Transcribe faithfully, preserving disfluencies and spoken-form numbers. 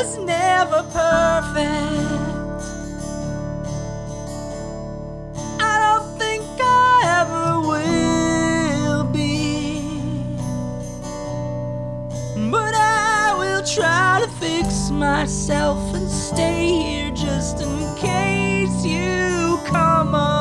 was never perfect. I don't think I ever will be, but I will try to fix myself and stay here just in case you come on.